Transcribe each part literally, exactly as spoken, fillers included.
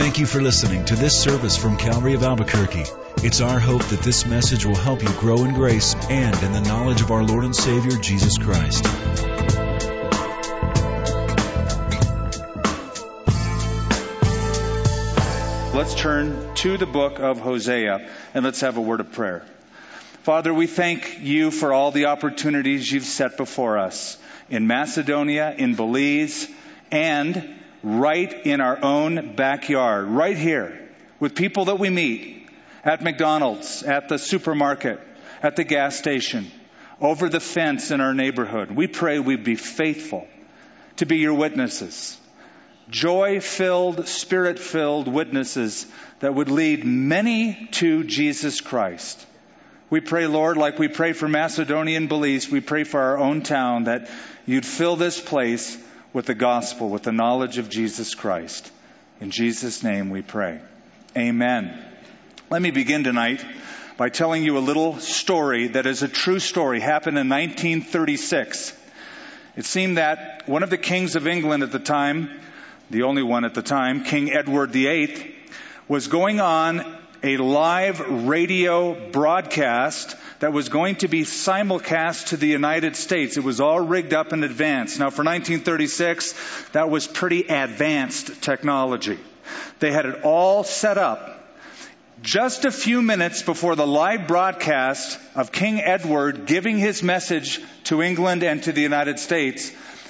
Thank you for listening to this service from Calvary of Albuquerque. It's our hope that this message will help you grow in grace and in the knowledge of our Lord and Savior, Jesus Christ. Let's turn to the book of Hosea and let's have a word of prayer. Father, we thank you for all the opportunities you've set before us in Macedonia, in Belize, and right in our own backyard, right here, with people that we meet at McDonald's, at the supermarket, at the gas station, over the fence in our neighborhood. We pray we'd be faithful to be your witnesses, joy-filled, spirit-filled witnesses that would lead many to Jesus Christ. We pray, Lord, like we pray for Macedonia and Belize, we pray for our own town, that you'd fill this place with the gospel, with the knowledge of Jesus Christ. In Jesus' name we pray. Amen. Let me begin tonight by telling you a little story that is a true story. Happened in nineteen thirty-six. It seemed that one of the kings of England at the time, the only one at the time, King Edward the Eighth, was going on a live radio broadcast that was going to be simulcast to the United States. It was all rigged up in advance. Now, for nineteen thirty-six, that was pretty advanced technology. They had it all set up. Just a few minutes before the live broadcast of King Edward giving his message to England and to the United States,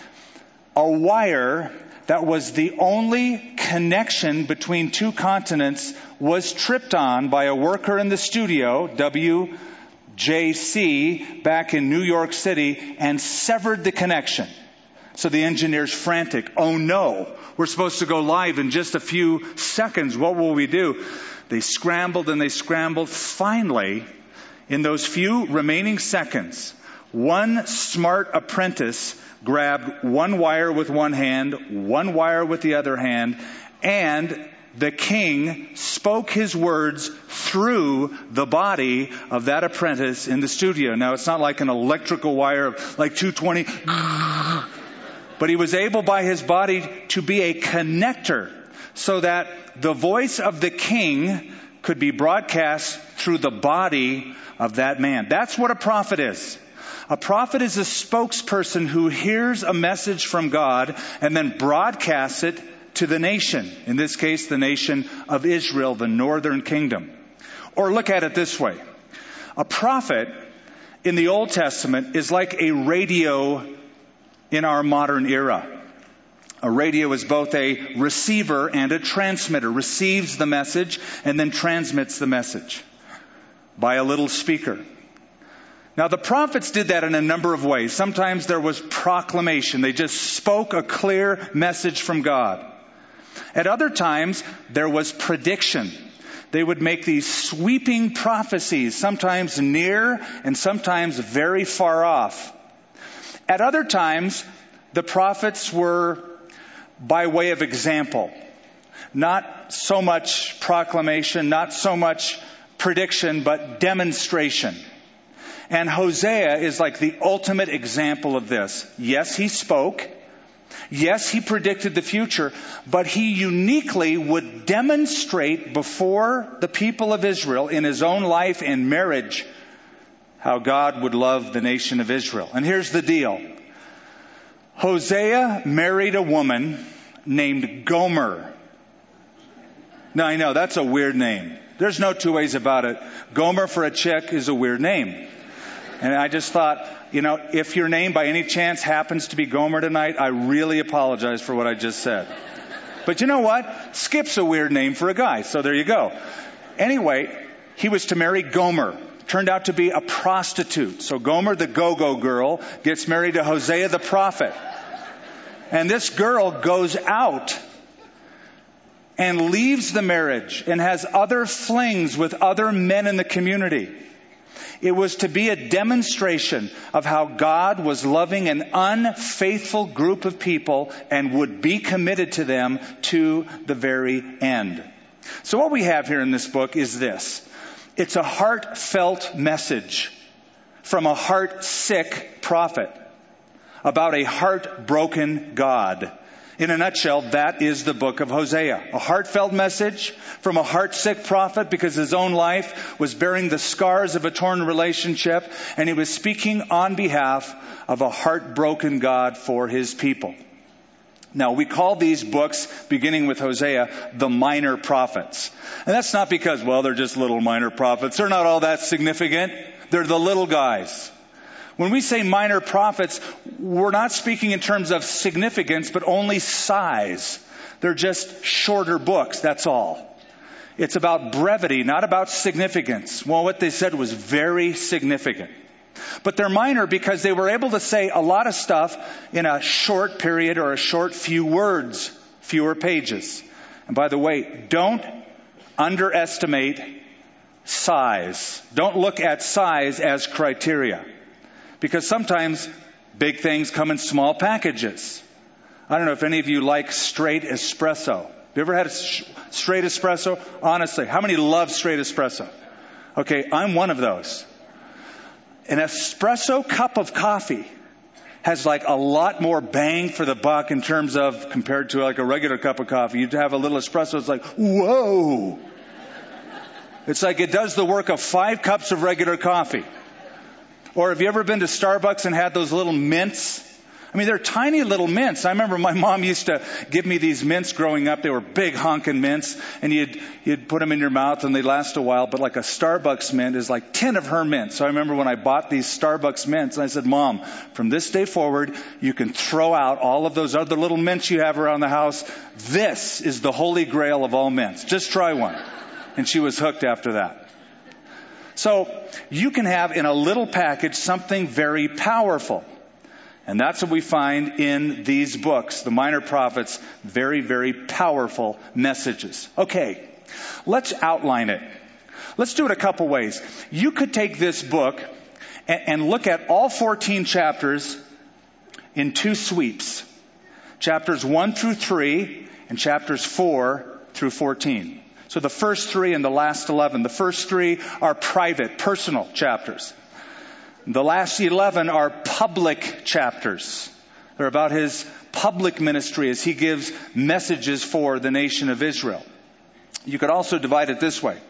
a wire that was the only connection between two continents was tripped on by a worker in the studio, W J C, back in New York City, and severed the connection. So the engineer's frantic. Oh no, we're supposed to go live in just a few seconds. What will we do? They scrambled and they scrambled. Finally, in those few remaining seconds, one smart apprentice grabbed one wire with one hand, one wire with the other hand, and the king spoke his words through the body of that apprentice in the studio. Now, it's not like an electrical wire of like two twenty, but he was able by his body to be a connector so that the voice of the king could be broadcast through the body of that man. That's what a prophet is. A prophet is a spokesperson who hears a message from God and then broadcasts it to the nation. In this case, the nation of Israel, the northern kingdom. Or look at it this way. A prophet in the Old Testament is like a radio in our modern era. A radio is both a receiver and a transmitter. Receives the message and then transmits the message by a little speaker. Now, the prophets did that in a number of ways. Sometimes there was proclamation. They just spoke a clear message from God. At other times, there was prediction. They would make these sweeping prophecies, sometimes near and sometimes very far off. At other times, the prophets were by way of example. Not so much proclamation, not so much prediction, but demonstration. And Hosea is like the ultimate example of this. Yes, he spoke. Yes, he predicted the future, but he uniquely would demonstrate before the people of Israel in his own life and marriage how God would love the nation of Israel. And here's the deal. Hosea married a woman named Gomer. Now, I know that's a weird name. There's no two ways about it. Gomer for a chick is a weird name. And I just thought, you know, if your name by any chance happens to be Gomer tonight, I really apologize for what I just said. But you know what? Skip's a weird name for a guy, so there you go. Anyway, he was to marry Gomer. Turned out to be a prostitute. So Gomer, the go-go girl, gets married to Hosea the prophet. And this girl goes out and leaves the marriage and has other flings with other men in the community. It was to be a demonstration of how God was loving an unfaithful group of people and would be committed to them to the very end. So what we have here in this book is this. It's a heartfelt message from a heart-sick prophet about a heartbroken God. In a nutshell, that is the book of Hosea. A heartfelt message from a heartsick prophet because his own life was bearing the scars of a torn relationship, and he was speaking on behalf of a heartbroken God for his people. Now, we call these books, beginning with Hosea, the minor prophets. And that's not because, well, they're just little minor prophets. They're not all that significant. They're the little guys. When we say minor prophets, we're not speaking in terms of significance, but only size. They're just shorter books, that's all. It's about brevity, not about significance. Well, what they said was very significant. But they're minor because they were able to say a lot of stuff in a short period or a short few words, fewer pages. And by the way, don't underestimate size. Don't look at size as criteria. Because sometimes big things come in small packages. I don't know if any of you like straight espresso. Have you ever had a straight espresso? Honestly, how many love straight espresso? Okay, I'm one of those. An espresso cup of coffee has like a lot more bang for the buck in terms of, compared to like a regular cup of coffee. You have a little espresso, it's like, whoa! It's like it does the work of five cups of regular coffee. Or have you ever been to Starbucks and had those little mints? I mean, they're tiny little mints. I remember my mom used to give me these mints growing up. They were big honking mints, and you'd you'd put them in your mouth and they last a while. But like a Starbucks mint is like ten of her mints. So I remember when I bought these Starbucks mints, and I said, Mom, from this day forward, you can throw out all of those other little mints you have around the house. This is the holy grail of all mints. Just try one. And she was hooked after that. So you can have in a little package something very powerful. And that's what we find in these books, the minor prophets, very, very powerful messages. Okay, let's outline it. Let's do it a couple ways. You could take this book and, and look at all fourteen chapters in two sweeps. Chapters one through three and chapters four through fourteen. So the first three and the last eleven. The first three are private, personal chapters. The last eleven are public chapters. They're about his public ministry as he gives messages for the nation of Israel. You could also divide it this way.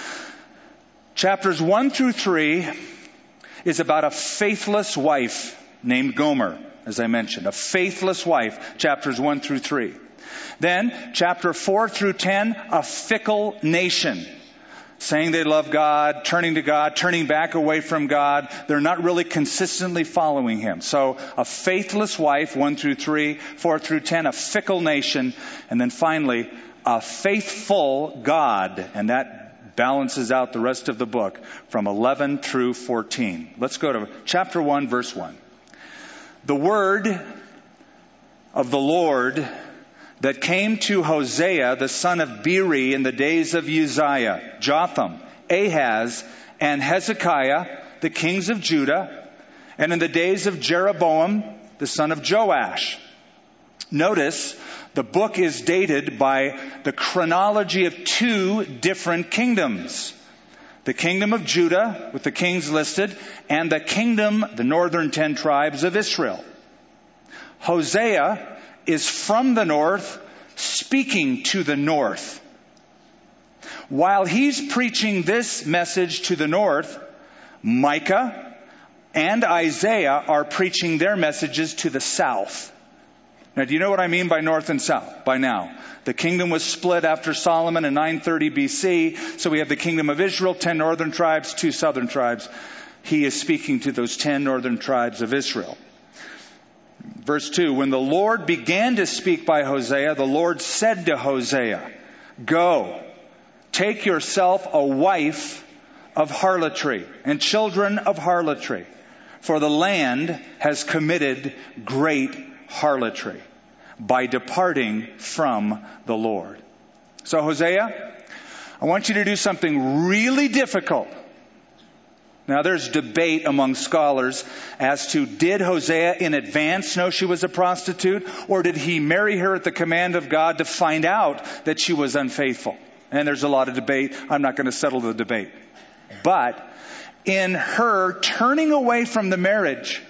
Chapters one through three is about a faithless wife named Gomer, as I mentioned. A faithless wife, chapters one through three. Then, chapter four through ten, a fickle nation. Saying they love God, turning to God, turning back away from God. They're not really consistently following Him. So, a faithless wife, one through three, four through ten, a fickle nation. And then finally, a faithful God. And that balances out the rest of the book from eleven through fourteen. Let's go to chapter one, verse one. The word of the Lord that came to Hosea, the son of Beeri, in the days of Uzziah, Jotham, Ahaz, and Hezekiah, the kings of Judah, and in the days of Jeroboam, the son of Joash. Notice, the book is dated by the chronology of two different kingdoms. The kingdom of Judah, with the kings listed, and the kingdom, the northern ten tribes of Israel. Hosea is from the north, speaking to the north. While he's preaching this message to the north, Micah and Isaiah are preaching their messages to the south. Now, do you know what I mean by north and south by now? The kingdom was split after Solomon in nine thirty B C. So we have the kingdom of Israel, ten northern tribes, two southern tribes. He is speaking to those ten northern tribes of Israel. Verse two, when the Lord began to speak by Hosea, the Lord said to Hosea, go, take yourself a wife of harlotry and children of harlotry, for the land has committed great harlotry by departing from the Lord. So Hosea, I want you to do something really difficult. Now, there's debate among scholars as to, did Hosea in advance know she was a prostitute, or did he marry her at the command of God to find out that she was unfaithful? And there's a lot of debate. I'm not going to settle the debate. But in her turning away from the marriage,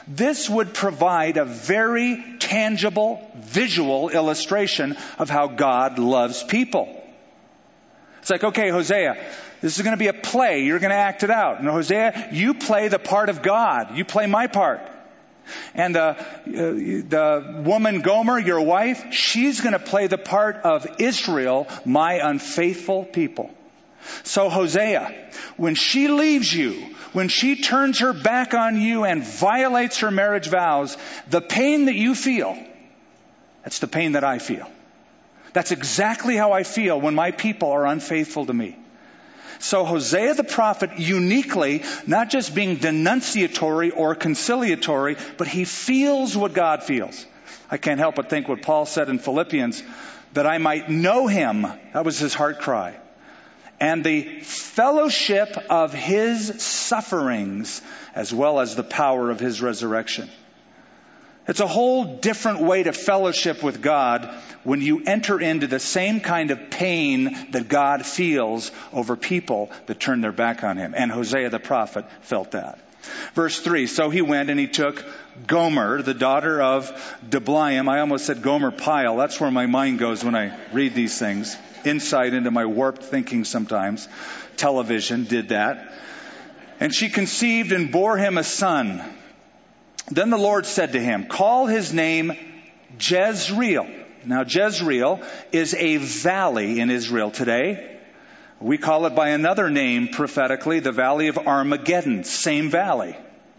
This would provide a very tangible, visual illustration of how God loves people. It's like, okay, Hosea, this is going to be a play. You're going to act it out. And Hosea, you play the part of God. You play my part. And the, uh, the woman Gomer, your wife, she's going to play the part of Israel, my unfaithful people. So Hosea, when she leaves you, when she turns her back on you and violates her marriage vows, the pain that you feel, that's the pain that I feel. That's exactly how I feel when my people are unfaithful to me. So Hosea the prophet uniquely, not just being denunciatory or conciliatory, but he feels what God feels. I can't help but think what Paul said in Philippians, that I might know him. That was his heart cry. And the fellowship of his sufferings, as well as the power of his resurrection. It's a whole different way to fellowship with God when you enter into the same kind of pain that God feels over people that turn their back on him. And Hosea the prophet felt that. Verse three, so he went and he took Gomer, the daughter of Diblaim. I almost said Gomer Pyle. That's where my mind goes when I read these things. Insight into my warped thinking sometimes. Television did that. And she conceived and bore him a son. Then the Lord said to him, call his name Jezreel. Now Jezreel is a valley in Israel today. We call it by another name prophetically, the Valley of Armageddon, same valley.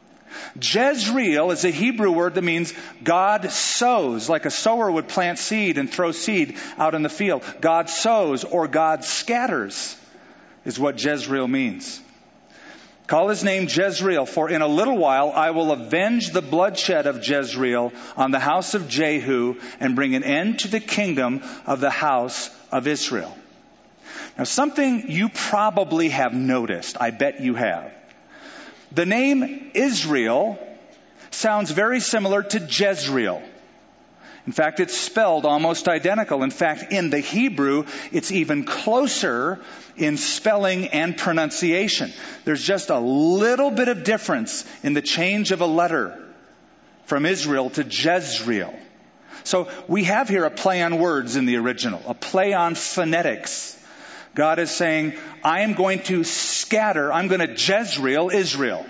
Jezreel is a Hebrew word that means God sows, like a sower would plant seed and throw seed out in the field. God sows or God scatters is what Jezreel means. Call his name Jezreel, for in a little while I will avenge the bloodshed of Jezreel on the house of Jehu and bring an end to the kingdom of the house of Israel. Now, something you probably have noticed, I bet you have. The name Israel sounds very similar to Jezreel. In fact, it's spelled almost identical. In fact, in the Hebrew, it's even closer in spelling and pronunciation. There's just a little bit of difference in the change of a letter from Israel to Jezreel. So we have here a play on words in the original, a play on phonetics. God is saying, I am going to scatter, I'm going to Jezreel Israel.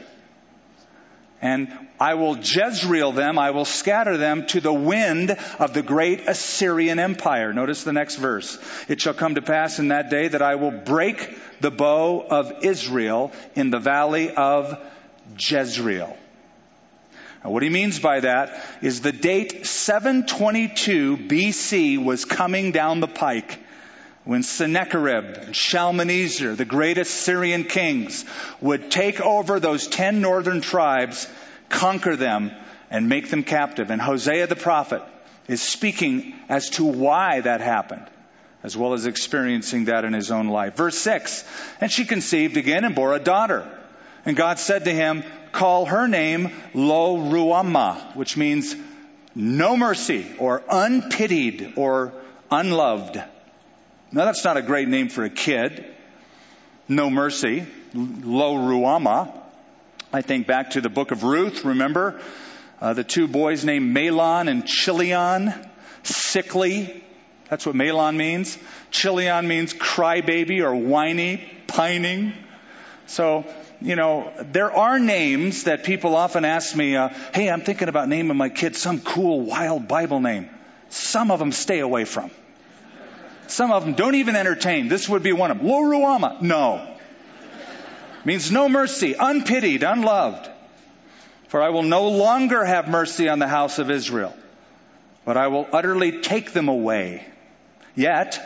And I will Jezreel them, I will scatter them to the wind of the great Assyrian Empire. Notice the next verse. It shall come to pass in that day that I will break the bow of Israel in the valley of Jezreel. Now, what he means by that is the date seven twenty-two B C was coming down the pike, when Sennacherib and Shalmaneser, the great Assyrian kings, would take over those ten northern tribes, conquer them, and make them captive. And Hosea the prophet is speaking as to why that happened, as well as experiencing that in his own life. Verse six, and she conceived again and bore a daughter. And God said to him, call her name Lo Ruhamah, which means no mercy, or unpitied, or unloved. Now, that's not a great name for a kid. No mercy. Lo Ruhamah. I think back to the book of Ruth. Remember uh, the two boys named Mahlon and Chilion? Sickly. That's what Mahlon means. Chilion means crybaby or whiny, pining. So, you know, there are names that people often ask me, uh, hey, I'm thinking about naming my kid some cool, wild Bible name. Some of them stay away from. Some of them don't even entertain. This would be one of them. Lo Ruhamah. No. Means no mercy, unpitied, unloved. For I will no longer have mercy on the house of Israel, but I will utterly take them away. Yet,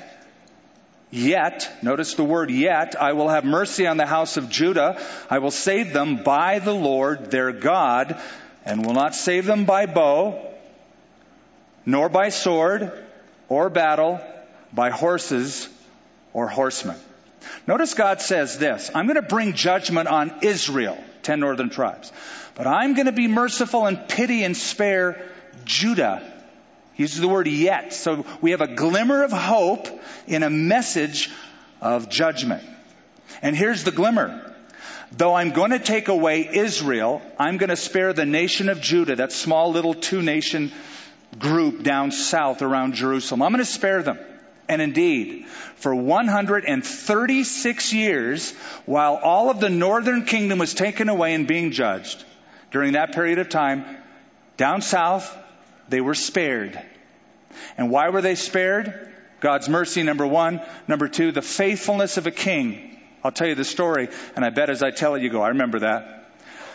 yet, notice the word yet, I will have mercy on the house of Judah. I will save them by the Lord their God, and will not save them by bow, nor by sword, or battle, by horses or horsemen. Notice God says this, I'm going to bring judgment on Israel, ten northern tribes, but I'm going to be merciful and pity and spare Judah. He uses the word yet. So we have a glimmer of hope in a message of judgment. And here's the glimmer. Though I'm going to take away Israel, I'm going to spare the nation of Judah, that small little two-nation group down south around Jerusalem. I'm going to spare them. And indeed, for one hundred thirty-six years, while all of the northern kingdom was taken away and being judged, during that period of time, down south, they were spared. And why were they spared? God's mercy, number one. Number two, the faithfulness of a king. I'll tell you the story, and I bet as I tell it, you go, I remember that.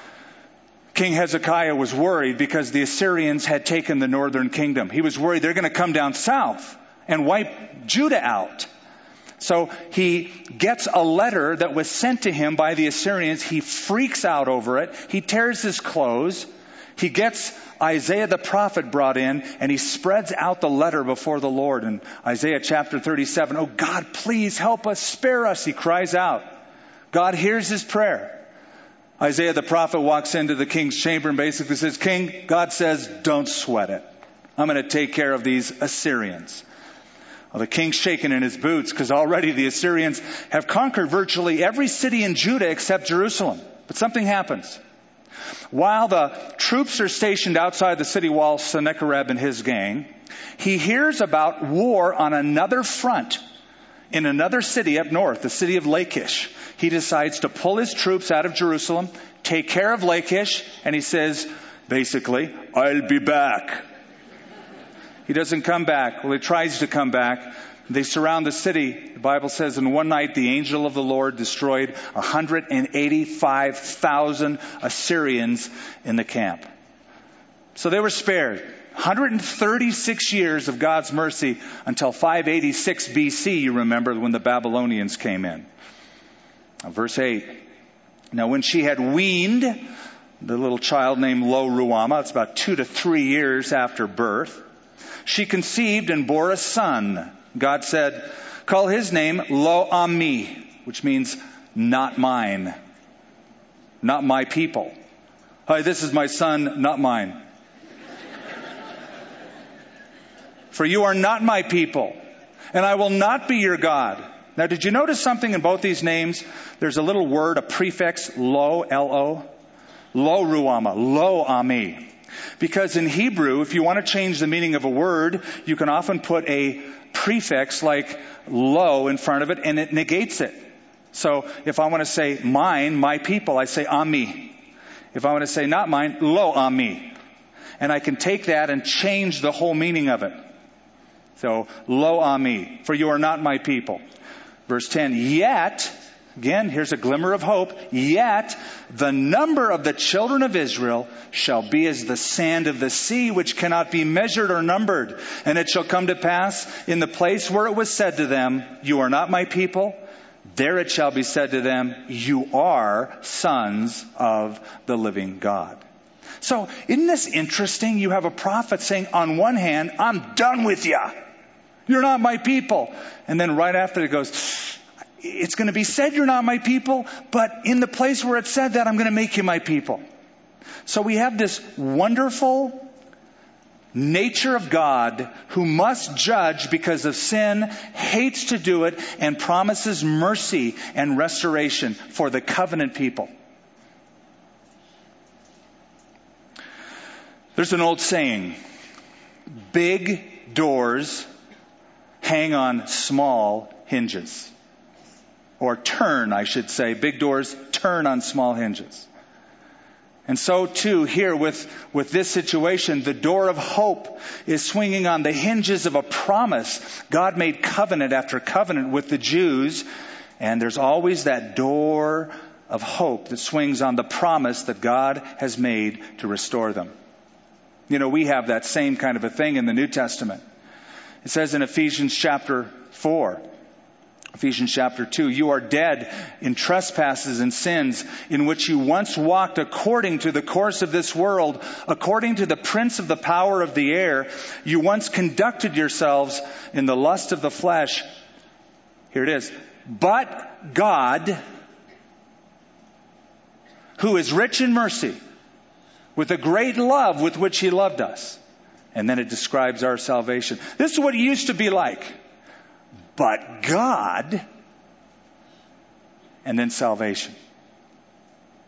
King Hezekiah was worried because the Assyrians had taken the northern kingdom. He was worried they're going to come down south and wipe Judah out. So he gets a letter that was sent to him by the Assyrians. He freaks out over it. He tears his clothes. He gets Isaiah the prophet brought in, and he spreads out the letter before the Lord. In Isaiah chapter thirty-seven, oh God, please help us, spare us, he cries out. God hears his prayer. Isaiah the prophet walks into the king's chamber and basically says, King, God says, don't sweat it. I'm going to take care of these Assyrians. Well, the king's shaking in his boots because already the Assyrians have conquered virtually every city in Judah except Jerusalem. But something happens. While the troops are stationed outside the city wall, Sennacherib and his gang, he hears about war on another front in another city up north, the city of Lachish. He decides to pull his troops out of Jerusalem, take care of Lachish, and he says, basically, I'll be back. He doesn't come back. Well, he tries to come back. They surround the city. The Bible says in one night the angel of the Lord destroyed one hundred eighty-five thousand Assyrians in the camp. So they were spared. one hundred thirty-six years of God's mercy until five eighty-six B C, you remember, when the Babylonians came in. Now, verse eight. Now when she had weaned the little child named Lo Ruhamah, it's about two to three years after birth, she conceived and bore a son. God said, call his name Lo Ami, which means not mine, not my people. Hi, this is my son, not mine. For you are not my people, and I will not be your God. Now, did you notice something in both these names? There's a little word, a prefix, Lo, L O. Lo Ruhamah, Lo Ami. Because in Hebrew, if you want to change the meaning of a word, you can often put a prefix like lo in front of it, and it negates it. So if I want to say mine, my people, I say ami. If I want to say not mine, lo ami. And I can take that and change the whole meaning of it. So, lo ami, for you are not my people. Verse ten, yet, again, here's a glimmer of hope, yet the number of the children of Israel shall be as the sand of the sea, which cannot be measured or numbered. And it shall come to pass in the place where it was said to them, you are not my people, there it shall be said to them, you are sons of the living God. So, isn't this interesting? You have a prophet saying, on one hand, I'm done with you. You're not my people. And then right after it goes, it's going to be said you're not my people, but in the place where it said that, I'm going to make you my people. So we have this wonderful nature of God who must judge because of sin, hates to do it, and promises mercy and restoration for the covenant people. There's an old saying, big doors hang on small hinges. Or turn, I should say. Big doors turn on small hinges. And so too here with, with this situation, the door of hope is swinging on the hinges of a promise. God made covenant after covenant with the Jews. And there's always that door of hope that swings on the promise that God has made to restore them. You know, we have that same kind of a thing in the New Testament. It says in Ephesians chapter four, Ephesians chapter two, you are dead in trespasses and sins in which you once walked according to the course of this world, according to the prince of the power of the air. You once conducted yourselves in the lust of the flesh. Here it is. But God, who is rich in mercy, with a great love with which he loved us. And then it describes our salvation. This is what it used to be like. But God, and then salvation.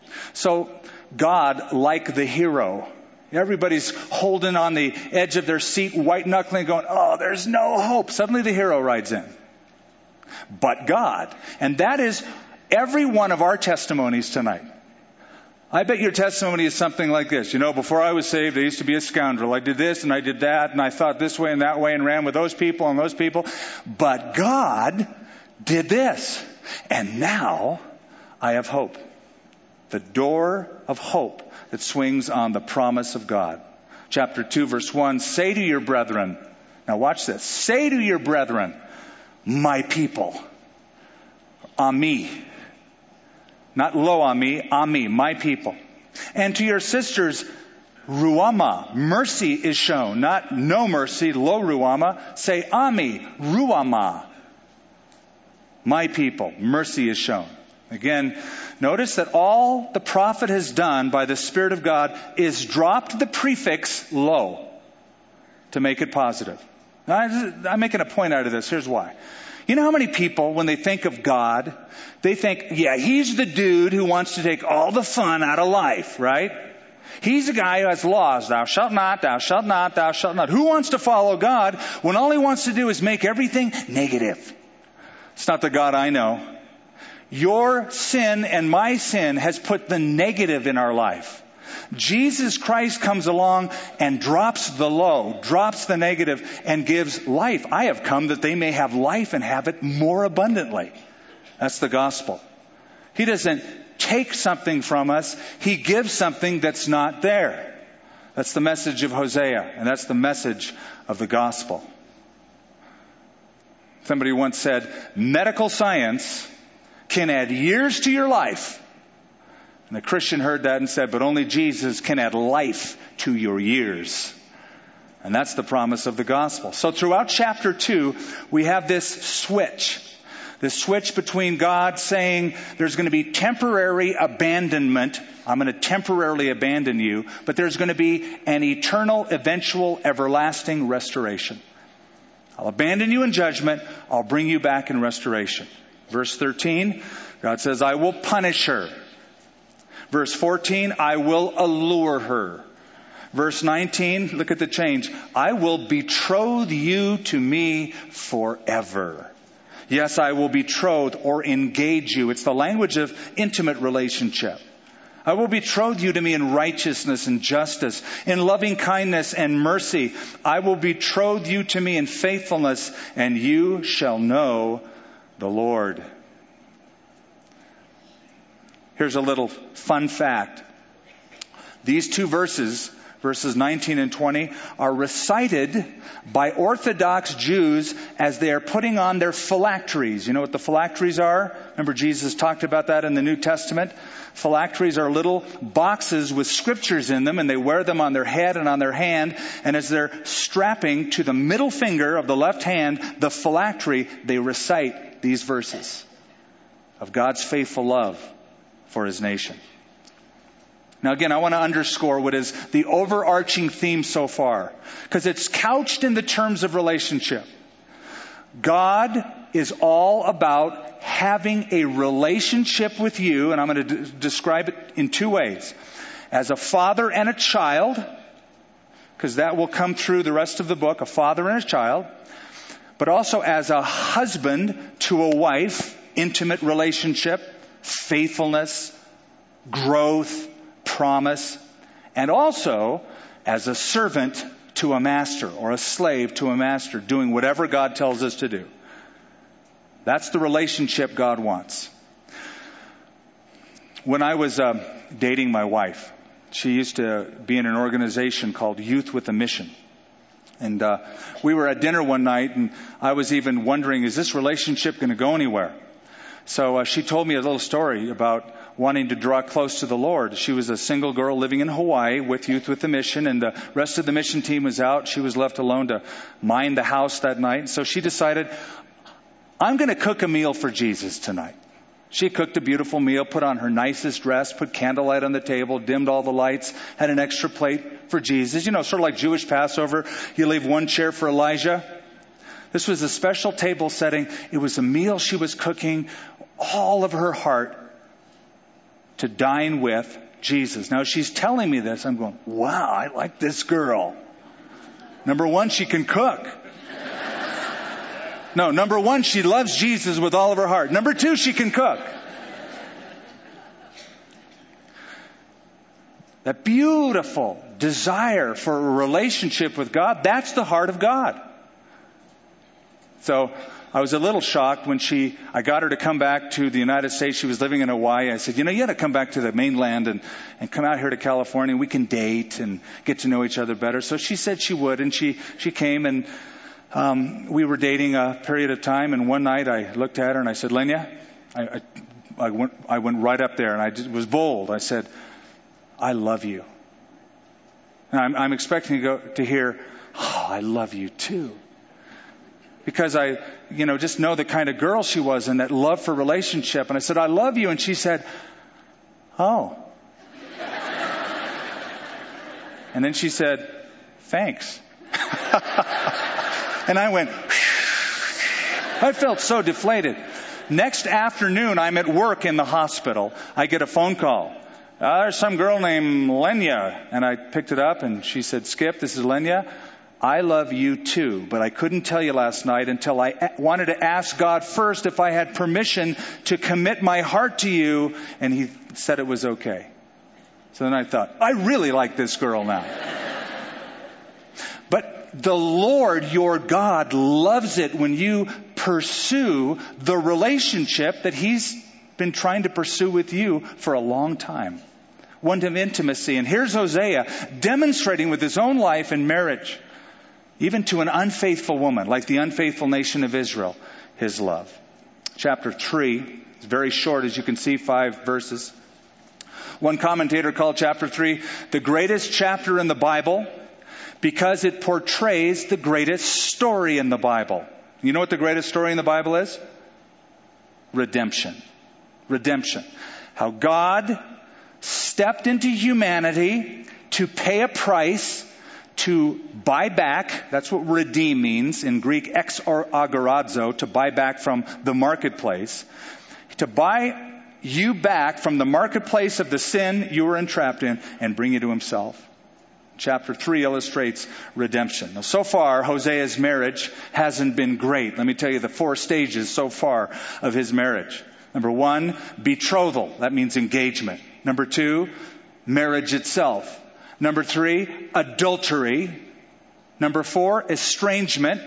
So God, like the hero, everybody's holding on the edge of their seat, white-knuckling, going, oh, there's no hope. Suddenly the hero rides in. But God. And that is every one of our testimonies tonight. I bet your testimony is something like this. You know, before I was saved, I used to be a scoundrel. I did this and I did that, and I thought this way and that way and ran with those people and those people. But God did this. And now I have hope. The door of hope that swings on the promise of God. Chapter two, verse one, say to your brethren, now watch this, say to your brethren, my people, ami, not lo ami, ami, my people. And to your sisters, ruama, mercy is shown, not no mercy, lo ruama, say ami, ruama, my people, mercy is shown. Again, notice that all the prophet has done by the Spirit of God is dropped the prefix lo to make it positive. Now, I'm making a point out of this. Here's why. You know how many people, when they think of God, they think, yeah, he's the dude who wants to take all the fun out of life, right? He's the guy who has laws. Thou shalt not, thou shalt not, thou shalt not. Who wants to follow God when all he wants to do is make everything negative? It's not the God I know. Your sin and my sin has put the negative in our life. Jesus Christ comes along and drops the low, drops the negative, and gives life. I have come that they may have life and have it more abundantly. That's the gospel. He doesn't take something from us. He gives something that's not there. That's the message of Hosea, and that's the message of the gospel. Somebody once said, medical science can add years to your life. And the Christian heard that and said, but only Jesus can add life to your years. And that's the promise of the gospel. So throughout chapter two, we have this switch. This switch between God saying there's going to be temporary abandonment. I'm going to temporarily abandon you. But there's going to be an eternal, eventual, everlasting restoration. I'll abandon you in judgment. I'll bring you back in restoration. Verse thirteen, God says, I will punish her. Verse fourteen, I will allure her. Verse nineteen, look at the change. I will betroth you to me forever. Yes, I will betroth or engage you. It's the language of intimate relationship. I will betroth you to me in righteousness and justice, in loving kindness and mercy. I will betroth you to me in faithfulness, and you shall know the Lord. Here's a little fun fact. These two verses, verses nineteen and twenty, are recited by Orthodox Jews as they are putting on their phylacteries. You know what the phylacteries are? Remember Jesus talked about that in the New Testament? Phylacteries are little boxes with scriptures in them, and they wear them on their head and on their hand. And as they're strapping to the middle finger of the left hand, the phylactery, they recite these verses of God's faithful love for His nation. Now again, I want to underscore what is the overarching theme so far, because it's couched in the terms of relationship. God is all about having a relationship with you, and I'm going to d- describe it in two ways. As a father and a child, because that will come through the rest of the book, a father and a child, but also as a husband to a wife, intimate relationship, faithfulness, growth, promise, and also as a servant to a master or a slave to a master, doing whatever God tells us to do. That's the relationship God wants. When I was uh, dating my wife, she used to be in an organization called Youth with a Mission. And uh, we were at dinner one night, and I was even wondering, is this relationship going to go anywhere? So uh, she told me a little story about wanting to draw close to the Lord. She was a single girl living in Hawaii with Youth with a Mission, and the rest of the mission team was out. She was left alone to mind the house that night. So she decided, I'm going to cook a meal for Jesus tonight. She cooked a beautiful meal, put on her nicest dress, put candlelight on the table, dimmed all the lights, had an extra plate for Jesus. You know, sort of like Jewish Passover. You leave one chair for Elijah. This was a special table setting. It was a meal she was cooking, all of her heart to dine with Jesus. Now, she's telling me this. I'm going, wow, I like this girl. Number one, she can cook. No, number one, she loves Jesus with all of her heart. Number two, she can cook. That beautiful desire for a relationship with God, that's the heart of God. So I was a little shocked when she, I got her to come back to the United States. She was living in Hawaii. I said, you know, you got to come back to the mainland and, and come out here to California. We can date and get to know each other better. So she said she would, and she, she came, and um, we were dating a period of time. And one night I looked at her and I said, Lenya, I, I, I, went, I went right up there and I just was bold. I said, I love you. And I'm, I'm expecting to go to hear, oh, I love you too. Because I, you know, just know the kind of girl she was and that love for relationship. And I said, I love you. And she said, oh. And then she said, thanks. And I went, I felt so deflated. Next afternoon, I'm at work in the hospital. I get a phone call. Uh, there's some girl named Lenya. And I picked it up and she said, Skip, this is Lenya. I love you too, but I couldn't tell you last night until I a- wanted to ask God first if I had permission to commit my heart to you, and He said it was okay. So then I thought, I really like this girl now. But the Lord, your God, loves it when you pursue the relationship that He's been trying to pursue with you for a long time. One of intimacy. And here's Hosea demonstrating with his own life and marriage, even to an unfaithful woman, like the unfaithful nation of Israel, his love. Chapter three, it's very short, as you can see, five verses. One commentator called chapter three the greatest chapter in the Bible because it portrays the greatest story in the Bible. You know what the greatest story in the Bible is? Redemption. Redemption. How God stepped into humanity to pay a price to buy back. That's what redeem means in Greek, ex agorazo, to buy back from the marketplace. To buy you back from the marketplace of the sin you were entrapped in and bring you to Himself. Chapter three illustrates redemption. Now, so far, Hosea's marriage hasn't been great. Let me tell you the four stages so far of his marriage. Number one, betrothal. That means engagement. Number two, marriage itself. Number three, adultery. Number four, estrangement.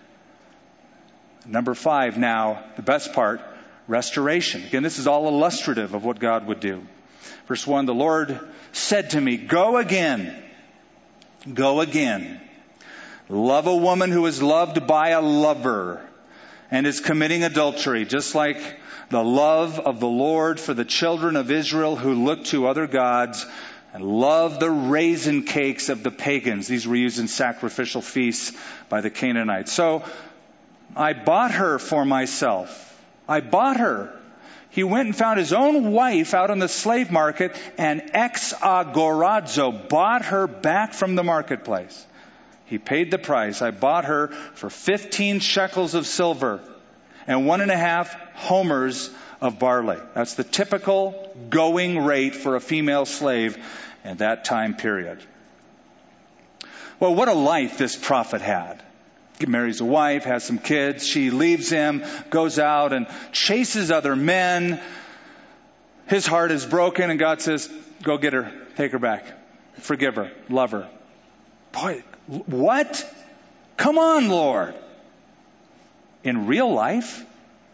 Number five, now, the best part, restoration. Again, this is all illustrative of what God would do. Verse one, the Lord said to me, go again. Go again. Love a woman who is loved by a lover and is committing adultery, just like the love of the Lord for the children of Israel who look to other gods and love the raisin cakes of the pagans. These were used in sacrificial feasts by the Canaanites. So I bought her for myself. I bought her. He went and found his own wife out on the slave market, and ex agorazo bought her back from the marketplace. He paid the price. I bought her for fifteen shekels of silver and one and a half homers of barley. That's the typical going rate for a female slave in that time period. Well, what a life this prophet had. He marries a wife, has some kids. She leaves him, goes out and chases other men. His heart is broken, and God says, go get her, take her back, forgive her, love her. Boy, what? Come on, Lord. In real life?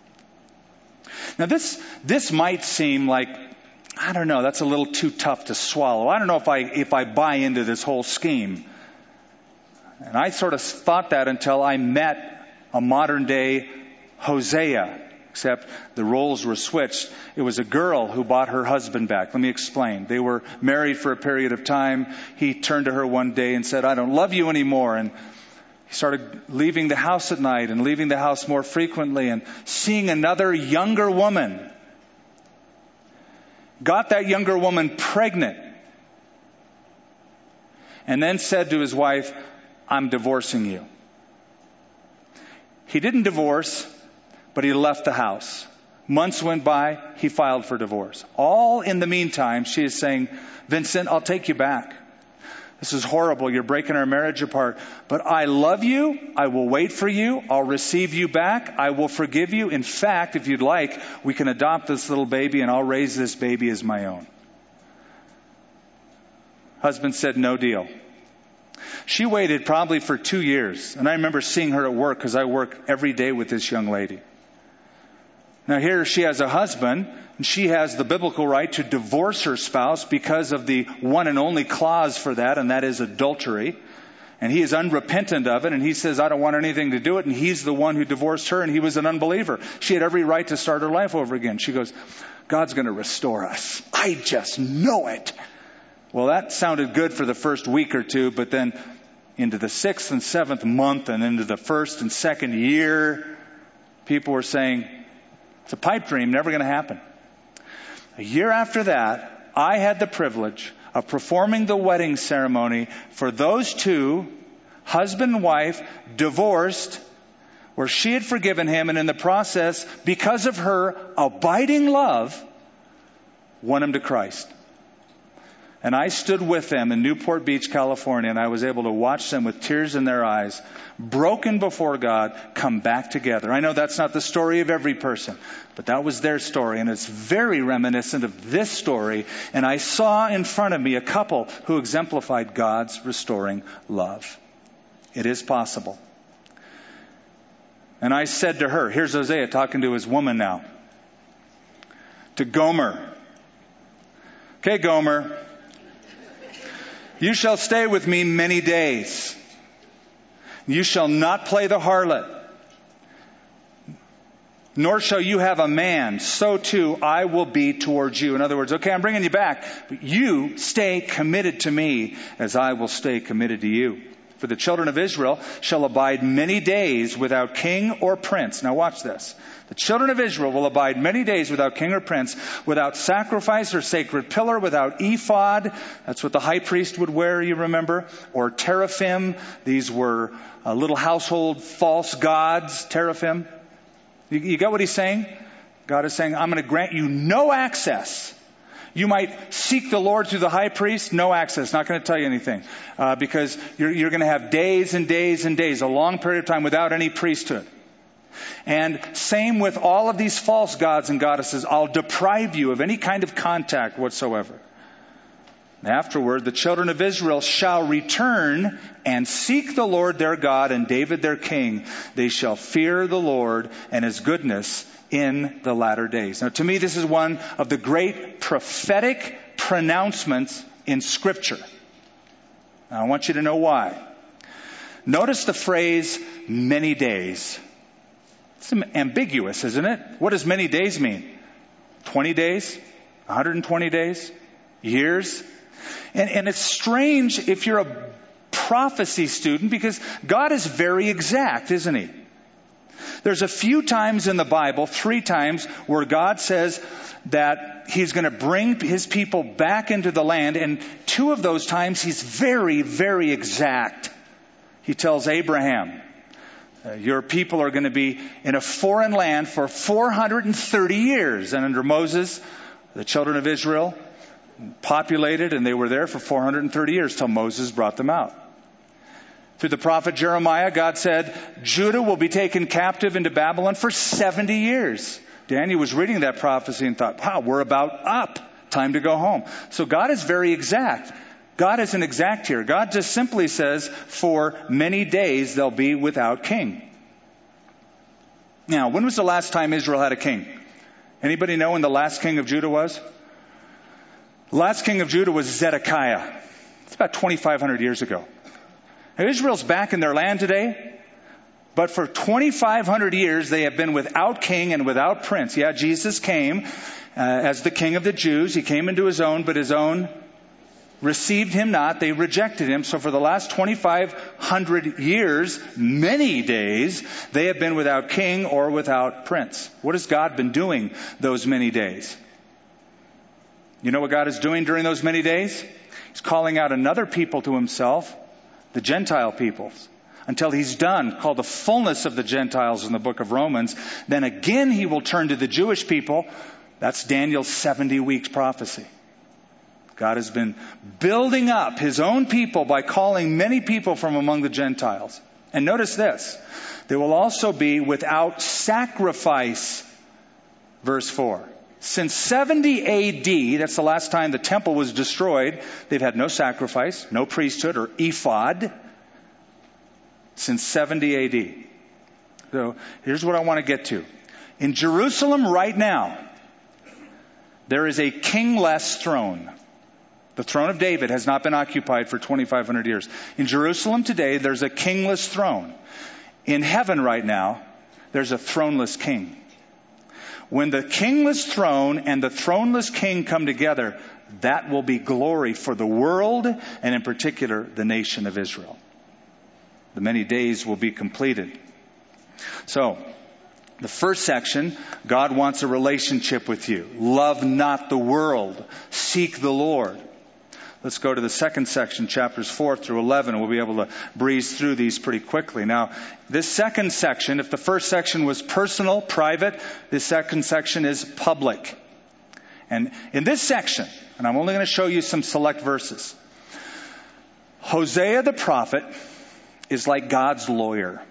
Now this, this might seem like, I don't know, that's a little too tough to swallow. I don't know if I, if I buy into this whole scheme. And I sort of thought that until I met a modern day Hosea, except the roles were switched. It was a girl who bought her husband back. Let me explain. They were married for a period of time. He turned to her one day and said, I don't love you anymore. And he started leaving the house at night and leaving the house more frequently and seeing another younger woman. Got that younger woman pregnant. And then said to his wife, I'm divorcing you. He didn't divorce, but he left the house. Months went by, he filed for divorce. All in the meantime, she is saying, Vincent, I'll take you back. This is horrible. You're breaking our marriage apart. But I love you. I will wait for you. I'll receive you back. I will forgive you. In fact, if you'd like, we can adopt this little baby and I'll raise this baby as my own. Husband said, no deal. She waited probably for two years. And I remember seeing her at work because I work every day with this young lady. Now here she has a husband, and she has the biblical right to divorce her spouse because of the one and only clause for that, and that is adultery. And he is unrepentant of it, and he says, I don't want anything to do it, and he's the one who divorced her, and he was an unbeliever. She had every right to start her life over again. She goes, God's going to restore us. I just know it. Well, that sounded good for the first week or two, but then into the sixth and seventh month and into the first and second year, people were saying, it's a pipe dream, never going to happen. A year after that, I had the privilege of performing the wedding ceremony for those two, husband and wife, divorced, where she had forgiven him, and in the process, because of her abiding love, won him to Christ. And I stood with them in Newport Beach, California, and I was able to watch them with tears in their eyes, broken before God, come back together. I know that's not the story of every person, but that was their story, and it's very reminiscent of this story. And I saw in front of me a couple who exemplified God's restoring love. It is possible. And I said to her, here's Hosea talking to his woman now, to Gomer. Okay, Gomer, you shall stay with me many days. You shall not play the harlot, nor shall you have a man. So too I will be towards you. In other words, okay, I'm bringing you back, but you stay committed to me as I will stay committed to you. For the children of Israel shall abide many days without king or prince. Now watch this. The children of Israel will abide many days without king or prince, without sacrifice or sacred pillar, without ephod. That's what the high priest would wear, you remember. Or teraphim. These were uh, little household false gods, teraphim. You, you get what he's saying? God is saying, I'm going to grant you no access. You might seek the Lord through the high priest, no access, not going to tell you anything. Uh, because you're, you're going to have days and days and days, a long period of time without any priesthood. And same with all of these false gods and goddesses. I'll deprive you of any kind of contact whatsoever. Afterward, the children of Israel shall return and seek the Lord their God and David their king. They shall fear the Lord and his goodness in the latter days. Now, to me, this is one of the great prophetic pronouncements in Scripture. Now, I want you to know why. Notice the phrase, many days. It's ambiguous, isn't it? What does many days mean? twenty days? one hundred twenty days? Years? And, and it's strange if you're a prophecy student, because God is very exact, isn't He? There's a few times in the Bible, three times, where God says that He's going to bring His people back into the land. And two of those times, He's very, very exact. He tells Abraham, uh, your people are going to be in a foreign land for four hundred thirty years. And under Moses, the children of Israel populated, and they were there for four hundred thirty years till Moses brought them out. Through the prophet Jeremiah, God said, Judah will be taken captive into Babylon for seventy years. Daniel was reading that prophecy and thought, wow, we're about up. Time to go home. So God is very exact. God isn't exact here. God just simply says, for many days they'll be without king. Now, when was the last time Israel had a king? Anybody know when the last king of Judah was? The last king of Judah was Zedekiah. It's about twenty-five hundred years ago. Now, Israel's back in their land today, but for twenty-five hundred years they have been without king and without prince. Yeah, Jesus came uh, as the king of the Jews. He came into his own, but his own received him not. They rejected him. So for the last twenty-five hundred years, many days, they have been without king or without prince. What has God been doing those many days? You know what God is doing during those many days? He's calling out another people to Himself, the Gentile peoples. until he's done, called the fullness of the Gentiles in the book of Romans. Then again he will turn to the Jewish people. That's Daniel's seventy weeks prophecy. God has been building up his own people by calling many people from among the Gentiles. And notice this, they will also be without sacrifice, verse four. Since seventy A D, that's the last time the temple was destroyed, they've had no sacrifice, no priesthood or ephod, since seventy A D. So here's what I want to get to. In Jerusalem right now, there is a kingless throne. The throne of David has not been occupied for twenty-five hundred years. In Jerusalem today, there's a kingless throne. In heaven right now, there's a throneless king. When the kingless throne and the throneless king come together, that will be glory for the world, and in particular, the nation of Israel. The many days will be completed. So, the first section, God wants a relationship with you. Love not the world. Seek the Lord. Let's go to the second section, chapters four through eleven. We'll be able to breeze through these pretty quickly. Now, this second section, if the first section was personal, private, this second section is public. And in this section, and I'm only going to show you some select verses, Hosea the prophet is like God's lawyer.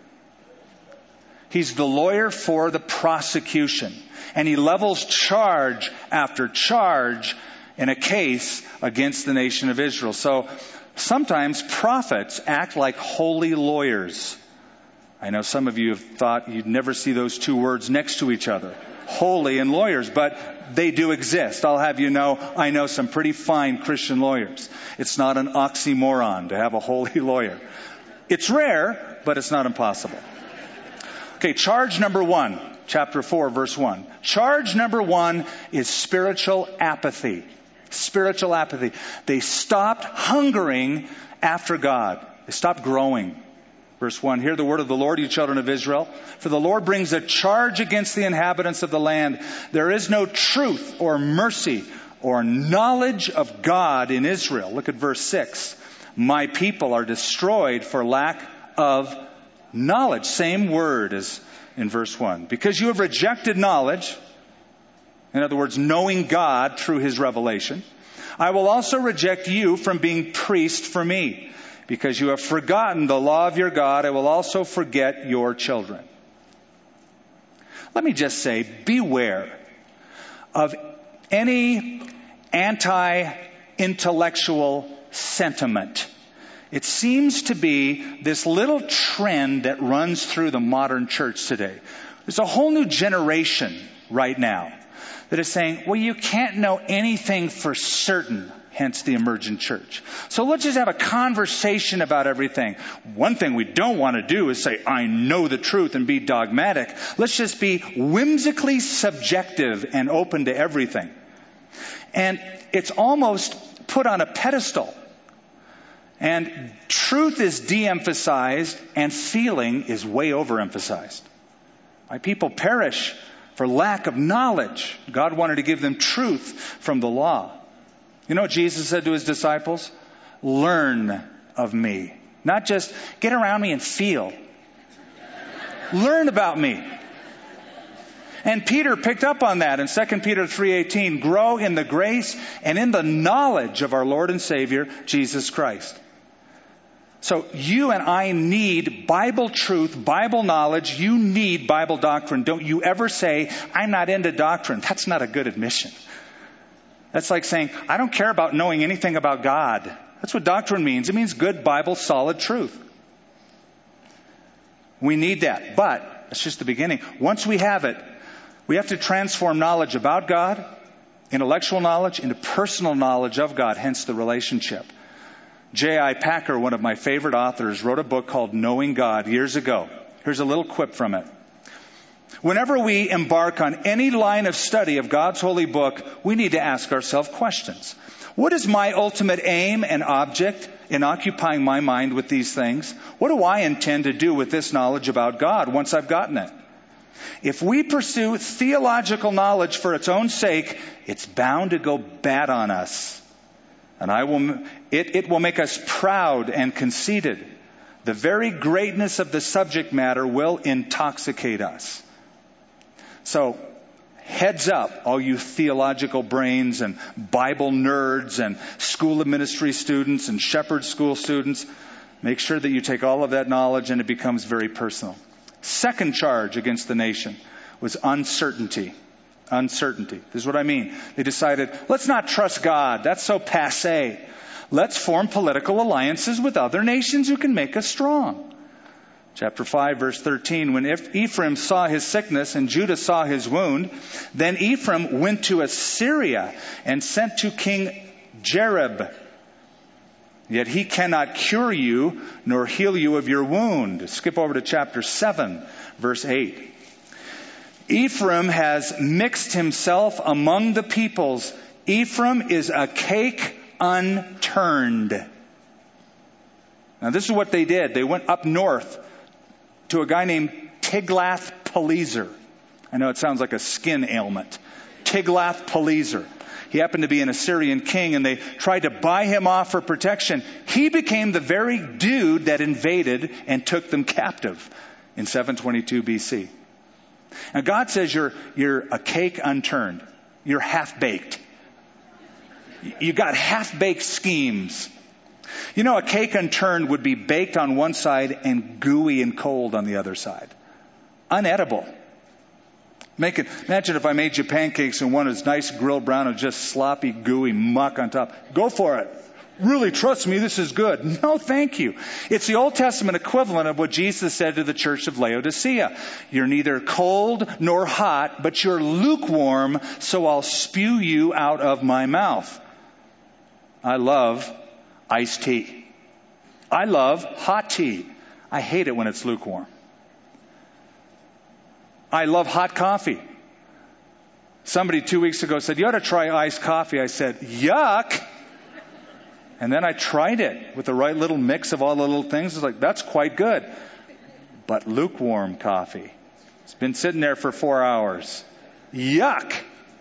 He's the lawyer for the prosecution. And he levels charge after charge in a case against the nation of Israel. So sometimes prophets act like holy lawyers. I know some of you have thought you'd never see those two words next to each other. Holy and lawyers, but they do exist. I'll have you know, I know some pretty fine Christian lawyers. It's not an oxymoron to have a holy lawyer. It's rare, but it's not impossible. Okay, charge number one, chapter four, verse one. Charge number one is spiritual apathy. Spiritual apathy. They stopped hungering after God. They stopped growing. Verse one, hear the word of the Lord, you children of Israel. For the Lord brings a charge against the inhabitants of the land. There is no truth or mercy or knowledge of God in Israel. Look at verse six. My people are destroyed for lack of knowledge. Same word as in verse one. Because you have rejected knowledge, in other words, knowing God through his revelation, I will also reject you from being priest for me. Because you have forgotten the law of your God, I will also forget your children. Let me just say, beware of any anti-intellectual sentiment. It seems to be this little trend that runs through the modern church today. There's a whole new generation right now that is saying, well, you can't know anything for certain, hence the emergent church. So let's just have a conversation about everything. One thing we don't want to do is say, I know the truth and be dogmatic. Let's just be whimsically subjective and open to everything. And it's almost put on a pedestal. And truth is de-emphasized and feeling is way overemphasized. My people perish for lack of knowledge. God wanted to give them truth from the law. You know what Jesus said to his disciples? Learn of me. Not just get around me and feel. Learn about me. And Peter picked up on that in Second Peter three eighteen. Grow in the grace and in the knowledge of our Lord and Savior, Jesus Christ. So you and I need Bible truth, Bible knowledge. You need Bible doctrine. Don't you ever say, I'm not into doctrine. That's not a good admission. That's like saying, I don't care about knowing anything about God. That's what doctrine means. It means good Bible, solid truth. We need that. But that's just the beginning. Once we have it, we have to transform knowledge about God, intellectual knowledge, into personal knowledge of God, hence the relationship. J I Packer, one of my favorite authors, wrote a book called Knowing God years ago. Here's a little quip from it. Whenever we embark on any line of study of God's holy book, we need to ask ourselves questions. What is my ultimate aim and object in occupying my mind with these things? What do I intend to do with this knowledge about God once I've gotten it? If we pursue theological knowledge for its own sake, it's bound to go bad on us. And I will, it, it will make us proud and conceited. The very greatness of the subject matter will intoxicate us. So, heads up, all you theological brains and Bible nerds and school of ministry students and shepherd school students. Make sure that you take all of that knowledge and it becomes very personal. Second charge against the nation was uncertainty. Uncertainty. This is what I mean. They decided, let's not trust God. That's so passé. Let's form political alliances with other nations who can make us strong. Chapter five, verse thirteen, when Ephraim saw his sickness and Judah saw his wound, then Ephraim went to Assyria and sent to King Jareb. Yet he cannot cure you nor heal you of your wound. Skip over to chapter seven, verse eight. Ephraim has mixed himself among the peoples. Ephraim is a cake unturned. Now this is what they did. They went up north to a guy named Tiglath-Pileser. I know it sounds like a skin ailment. Tiglath-Pileser. He happened to be an Assyrian king, and they tried to buy him off for protection. He became the very dude that invaded and took them captive in seven twenty-two B C. Now God says you're, you're a cake unturned. You're half-baked. You got half-baked schemes. You know, a cake unturned would be baked on one side and gooey and cold on the other side. Unedible. Make it, imagine if I made you pancakes and one is nice grilled brown and just sloppy, gooey muck on top. Go for it. Really, trust me, this is good. No, thank you. It's the Old Testament equivalent of what Jesus said to the church of Laodicea. You're neither cold nor hot, but you're lukewarm, so I'll spew you out of my mouth. I love iced tea. I love hot tea. I hate it when it's lukewarm. I love hot coffee. Somebody two weeks ago said, you ought to try iced coffee. I said, yuck. And then I tried it with the right little mix of all the little things. It's like, that's quite good. But lukewarm coffee. It's been sitting there for four hours. Yuck.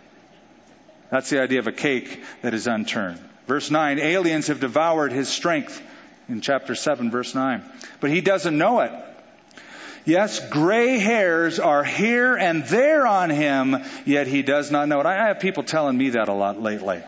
That's the idea of a cake that is unturned. Verse nine, aliens have devoured his strength. In chapter seven, verse nine. But he doesn't know it. Yes, gray hairs are here and there on him, yet he does not know it. I have people telling me that a lot lately.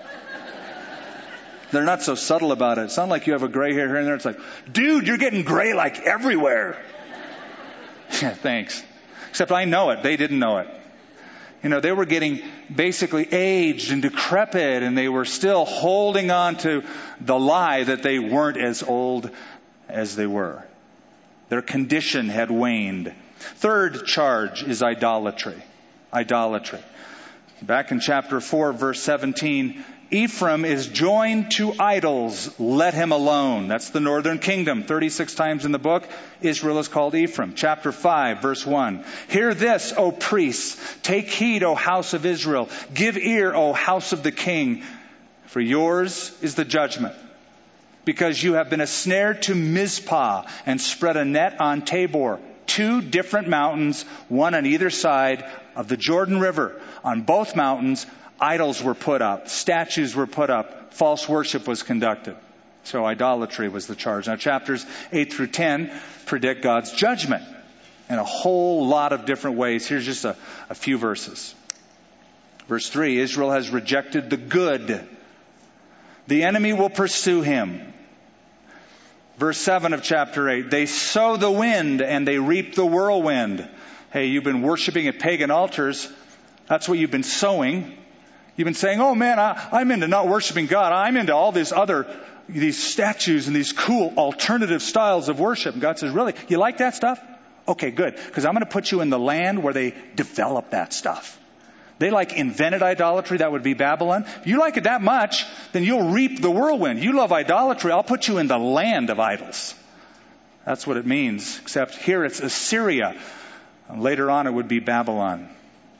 They're not so subtle about it. It's not like you have a gray hair here and there. It's like, dude, you're getting gray like everywhere. Yeah, thanks. Except I know it. They didn't know it. You know, they were getting basically aged and decrepit, and they were still holding on to the lie that they weren't as old as they were. Their condition had waned. Third charge is idolatry. Idolatry. Back in chapter four, verse seventeen, Ephraim is joined to idols. Let him alone. That's the northern kingdom. thirty-six times in the book, Israel is called Ephraim. Chapter five, verse one. Hear this, O priests. Take heed, O house of Israel. Give ear, O house of the king. For yours is the judgment. Because you have been a snare to Mizpah and spread a net on Tabor. Two different mountains, one on either side of the Jordan River. On both mountains, idols were put up, statues were put up, false worship was conducted. So idolatry was the charge. Now chapters eight through ten predict God's judgment in a whole lot of different ways. Here's just a, a few verses. Verse three, Israel has rejected the good. The enemy will pursue him. Verse seven of chapter eight, they sow the wind and they reap the whirlwind. Hey, you've been worshiping at pagan altars. That's what you've been sowing. You've been saying, oh man, I, I'm into not worshiping God. I'm into all these other, these statues and these cool alternative styles of worship. And God says, really? You like that stuff? Okay, good. Because I'm going to put you in the land where they develop that stuff. They like invented idolatry. That would be Babylon. If you like it that much, then you'll reap the whirlwind. You love idolatry. I'll put you in the land of idols. That's what it means. Except here it's Assyria. And later on it would be Babylon.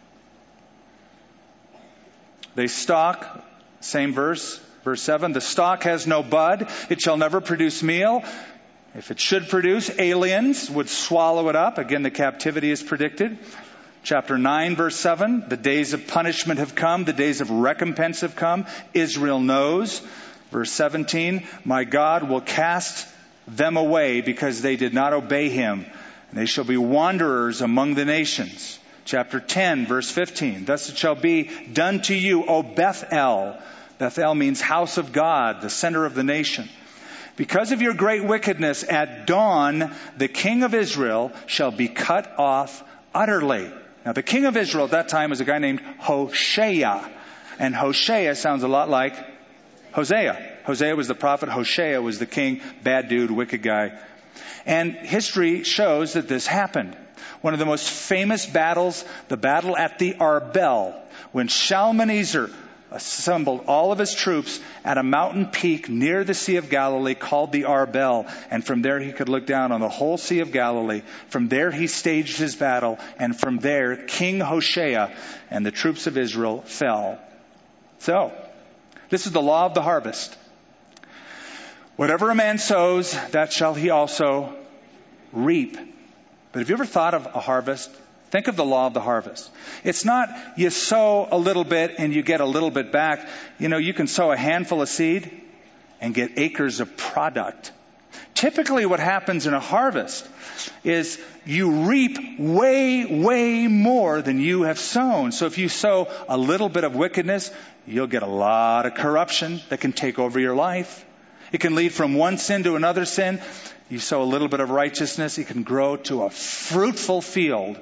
They stalk, same verse, verse seven, the stalk has no bud, it shall never produce meal. If it should produce, aliens would swallow it up. Again, the captivity is predicted. Chapter nine, verse seven, the days of punishment have come, the days of recompense have come. Israel knows. Verse seventeen, my God will cast them away because they did not obey him. And they shall be wanderers among the nations. Chapter ten, verse fifteen. Thus it shall be done to you, O Bethel. Bethel means house of God, the center of the nation. Because of your great wickedness, at dawn, the king of Israel shall be cut off utterly. Now, the king of Israel at that time was a guy named Hoshea. And Hoshea sounds a lot like Hosea. Hosea was the prophet. Hoshea was the king. Bad dude, wicked guy. And history shows that this happened. One of the most famous battles, the battle at the Arbel, when Shalmaneser assembled all of his troops at a mountain peak near the Sea of Galilee called the Arbel. And from there he could look down on the whole Sea of Galilee. From there he staged his battle. And from there King Hoshea and the troops of Israel fell. So, this is the law of the harvest. Whatever a man sows, that shall he also reap. But have you ever thought of a harvest? Think of the law of the harvest. It's not you sow a little bit and you get a little bit back. You know, you can sow a handful of seed and get acres of product. Typically what happens in a harvest is you reap way, way more than you have sown. So if you sow a little bit of wickedness, you'll get a lot of corruption that can take over your life. It can lead from one sin to another sin. You sow a little bit of righteousness, it can grow to a fruitful field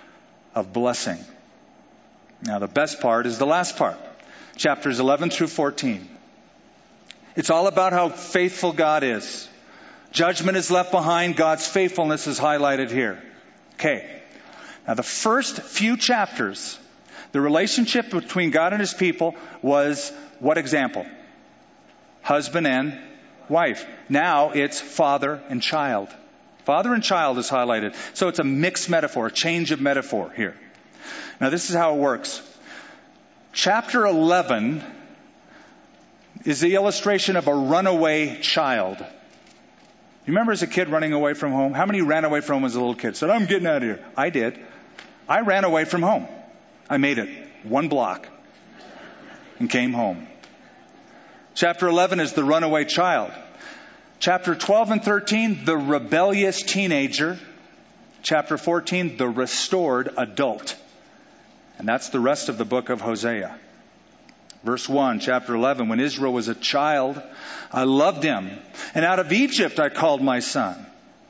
of blessing. Now, the best part is the last part, chapters eleven through fourteen. It's all about how faithful God is. Judgment is left behind. God's faithfulness is highlighted here. Okay. Now, the first few chapters, the relationship between God and his people was what example? Husband and wife. Now it's father and child. Father and child is highlighted. So it's a mixed metaphor, a change of metaphor here. Now this is how it works. Chapter eleven is the illustration of a runaway child. You remember as a kid running away from home? How many ran away from home as a little kid? Said, I'm getting out of here. I did. I ran away from home. I made it one block and came home. Chapter eleven is the runaway child. Chapter twelve and thirteen, the rebellious teenager. Chapter fourteen, the restored adult. And that's the rest of the book of Hosea. Verse one, chapter eleven, when Israel was a child, I loved him. And out of Egypt I called my son.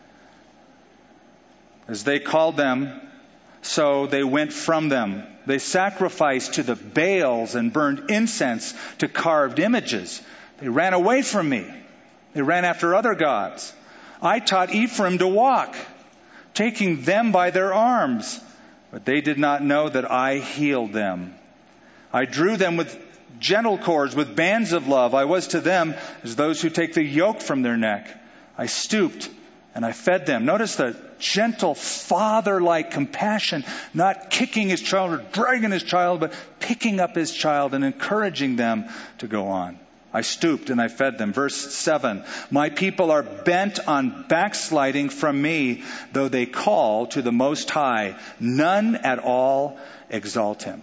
As they called them, so they went from them. They sacrificed to the Baals and burned incense to carved images. They ran away from me. They ran after other gods. I taught Ephraim to walk, taking them by their arms. But they did not know that I healed them. I drew them with gentle cords, with bands of love. I was to them as those who take the yoke from their neck. I stooped and I fed them. Notice the gentle father-like compassion, not kicking his child or dragging his child, but picking up his child and encouraging them to go on. I stooped and I fed them. Verse seven, my people are bent on backsliding from me, though they call to the Most High. None at all exalt him.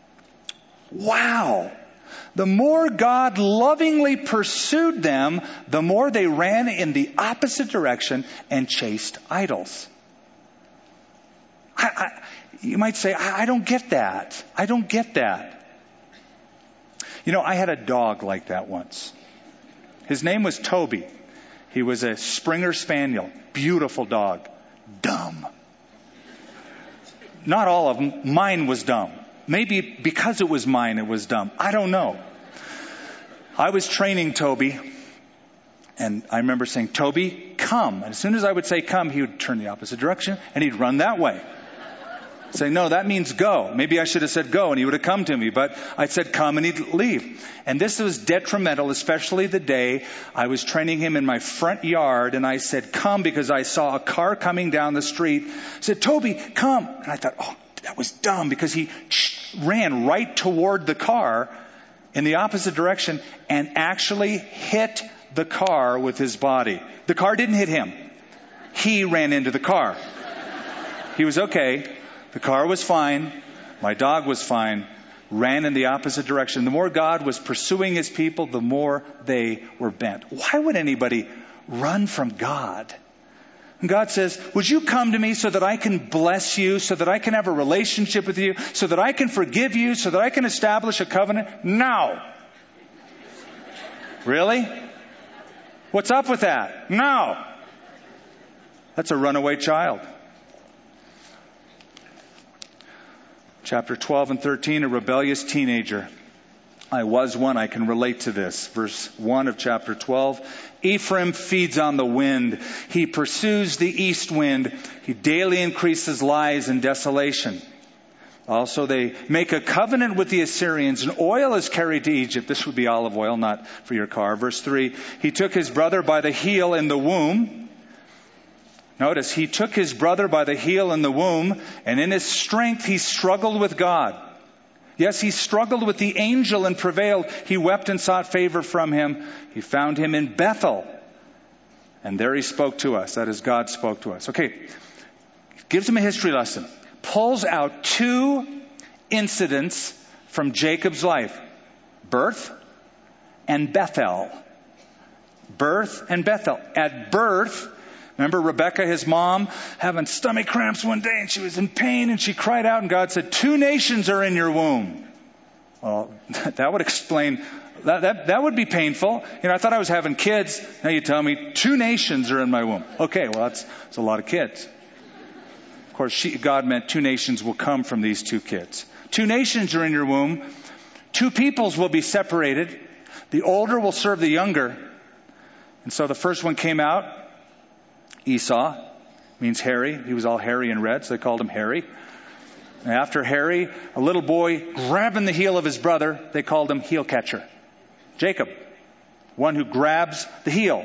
Wow! The more God lovingly pursued them, the more they ran in the opposite direction and chased idols. I, I, you might say, I, I don't get that. I don't get that. You know, I had a dog like that once. His name was Toby. He was a Springer Spaniel. Beautiful dog. Dumb. Not all of them. Mine was dumb. Maybe because it was mine, it was dumb. I don't know. I was training Toby, and I remember saying, Toby, come. And as soon as I would say come, he would turn the opposite direction, and he'd run that way. Say, no, that means go. Maybe I should have said go, and he would have come to me. But I said come, and he'd leave. And this was detrimental, especially the day I was training him in my front yard. And I said, come, because I saw a car coming down the street. I said, Toby, come. And I thought, oh, that was dumb, because he ran right toward the car in the opposite direction and actually hit the car with his body. The car didn't hit him. He ran into the car. He was okay. The car was fine. My dog was fine. Ran in the opposite direction. The more God was pursuing his people, the more they were bent. Why would anybody run from God. And God says, would you come to me so that I can bless you, so that I can have a relationship with you, so that I can forgive you, so that I can establish a covenant? No. Really? What's up with that? No. That's a runaway child. Chapter twelve and thirteen, a rebellious teenager. I was one, I can relate to this. Verse one of chapter twelve. Ephraim feeds on the wind. He pursues the east wind. He daily increases lies and desolation. Also, they make a covenant with the Assyrians, and oil is carried to Egypt. This would be olive oil, not for your car. Verse three, he took his brother by the heel in the womb. Notice, he took his brother by the heel in the womb, and in his strength he struggled with God. Yes, he struggled with the angel and prevailed. He wept and sought favor from him. He found him in Bethel. And there he spoke to us. That is, God spoke to us. Okay. Gives him a history lesson. Pulls out two incidents from Jacob's life. Birth and Bethel. Birth and Bethel. At birth, remember Rebecca, his mom, having stomach cramps one day, and she was in pain, and she cried out, and God said, two nations are in your womb. Well, that would explain, that, that, that would be painful. You know, I thought I was having kids. Now you tell me two nations are in my womb. Okay, well, that's, that's a lot of kids. Of course, she, God meant two nations will come from these two kids. Two nations are in your womb. Two peoples will be separated. The older will serve the younger. And so the first one came out. Esau means hairy. He was all hairy and red, so they called him Hairy. And after Hairy, a little boy grabbing the heel of his brother, they called him Heel Catcher. Jacob, one who grabs the heel.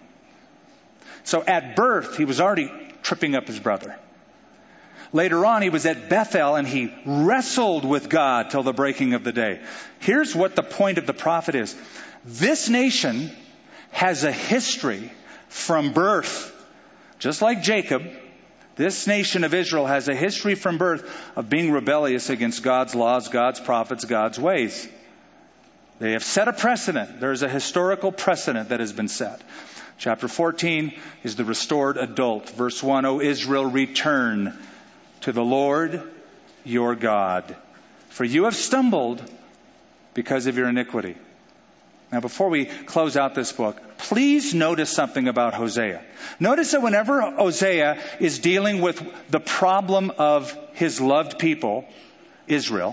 So at birth, he was already tripping up his brother. Later on, he was at Bethel and he wrestled with God till the breaking of the day. Here's what the point of the prophet is. This nation has a history from birth. Just like Jacob, this nation of Israel has a history from birth of being rebellious against God's laws, God's prophets, God's ways. They have set a precedent. There's a historical precedent that has been set. Chapter fourteen is the restored adult. Verse one, O Israel, return to the Lord your God, for you have stumbled because of your iniquity. Now, before we close out this book, please notice something about Hosea. Notice that whenever Hosea is dealing with the problem of his loved people, Israel,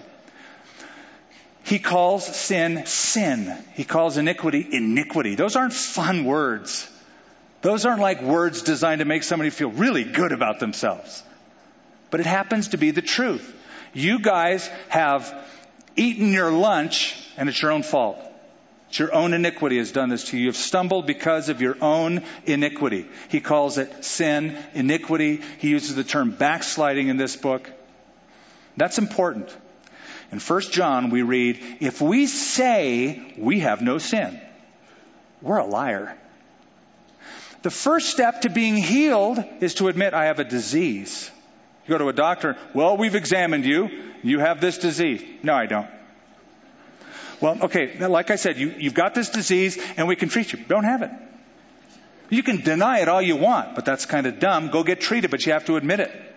he calls sin, sin. He calls iniquity, iniquity. Those aren't fun words. Those aren't like words designed to make somebody feel really good about themselves. But it happens to be the truth. You guys have eaten your lunch, and it's your own fault. It's your own iniquity has done this to you. You have stumbled because of your own iniquity. He calls it sin, iniquity. He uses the term backsliding in this book. That's important. In First John we read, if we say we have no sin, we're a liar. The first step to being healed is to admit I have a disease. You go to a doctor, well, we've examined you. You have this disease. No, I don't. Well, okay, like I said, you, you've got this disease and we can treat you. Don't have it. You can deny it all you want, but that's kind of dumb. Go get treated, but you have to admit it.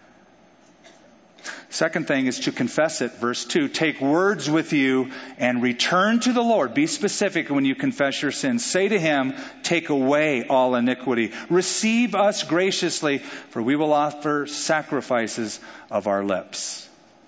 Second thing is to confess it. Verse two, take words with you and return to the Lord. Be specific when you confess your sins. Say to him, take away all iniquity. Receive us graciously, for we will offer sacrifices of our lips.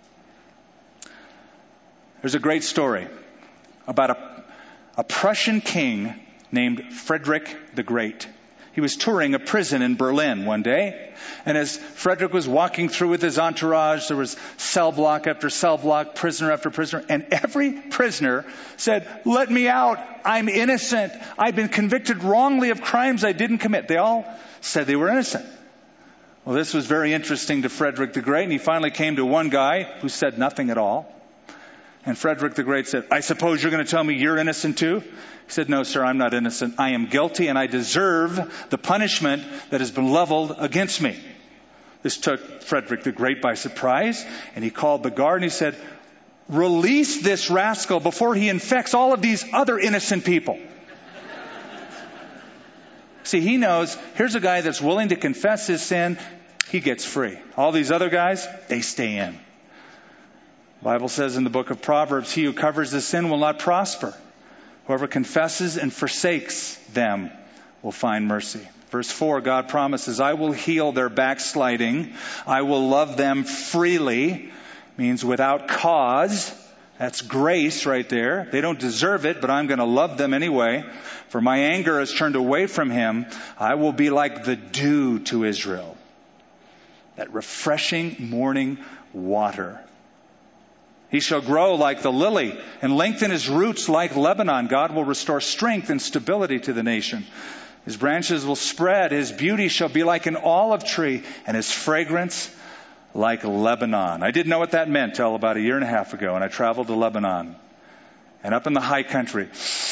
There's a great story about a, a Prussian king named Frederick the Great. He was touring a prison in Berlin one day, and as Frederick was walking through with his entourage, there was cell block after cell block, prisoner after prisoner, and every prisoner said, let me out, I'm innocent, I've been convicted wrongly of crimes I didn't commit. They all said they were innocent. Well, this was very interesting to Frederick the Great, and he finally came to one guy who said nothing at all. And Frederick the Great said, I suppose you're going to tell me you're innocent too? He said, no, sir, I'm not innocent. I am guilty and I deserve the punishment that has been leveled against me. This took Frederick the Great by surprise, and he called the guard and he said, release this rascal before he infects all of these other innocent people. See, he knows, here's a guy that's willing to confess his sin. He gets free. All these other guys, they stay in. The Bible says in the book of Proverbs, he who covers his sin will not prosper. Whoever confesses and forsakes them will find mercy. Verse four, God promises, I will heal their backsliding. I will love them freely. Means without cause. That's grace right there. They don't deserve it, but I'm going to love them anyway. For my anger has turned away from him. I will be like the dew to Israel. That refreshing morning water. He shall grow like the lily and lengthen his roots like Lebanon. God will restore strength and stability to the nation. His branches will spread. His beauty shall be like an olive tree and his fragrance like Lebanon. I didn't know what that meant till about a year and a half ago, and I traveled to Lebanon. And up in the high country,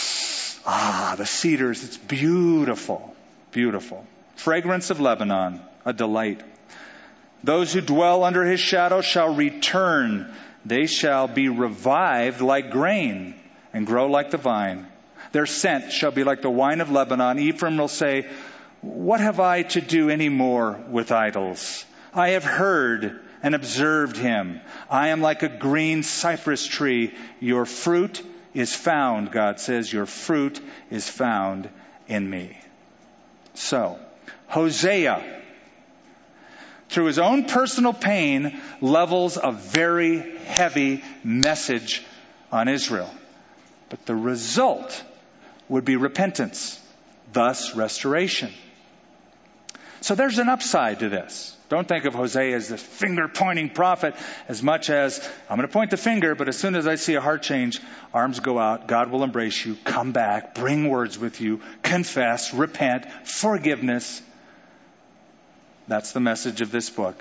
ah, the cedars, it's beautiful, beautiful. Fragrance of Lebanon, a delight. Those who dwell under his shadow shall return. They shall be revived like grain and grow like the vine. Their scent shall be like the wine of Lebanon. Ephraim will say, what have I to do any more with idols? I have heard and observed him. I am like a green cypress tree. Your fruit is found, God says, your fruit is found in me. So, Hosea, through his own personal pain, levels a very heavy message on Israel. But the result would be repentance, thus restoration. So there's an upside to this. Don't think of Hosea as the finger-pointing prophet as much as, I'm going to point the finger, but as soon as I see a heart change, arms go out, God will embrace you, come back, bring words with you, confess, repent, forgiveness. That's the message of this book.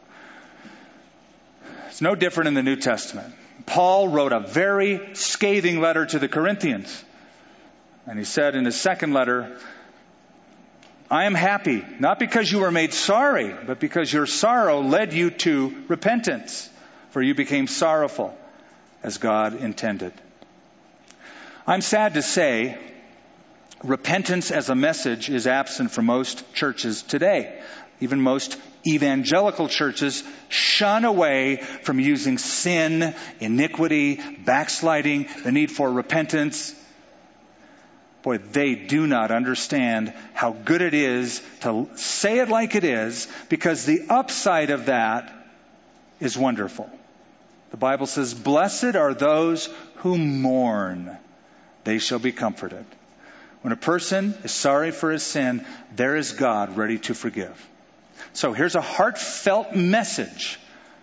It's no different in the New Testament. Paul wrote a very scathing letter to the Corinthians. And he said in his second letter, I am happy, not because you were made sorry, but because your sorrow led you to repentance, for you became sorrowful as God intended. I'm sad to say, repentance as a message is absent from most churches today. Even most evangelical churches shun away from using sin, iniquity, backsliding, the need for repentance. Boy, they do not understand how good it is to say it like it is, because the upside of that is wonderful. The Bible says, blessed are those who mourn. They shall be comforted. When a person is sorry for his sin, there is God ready to forgive. So here's a heartfelt message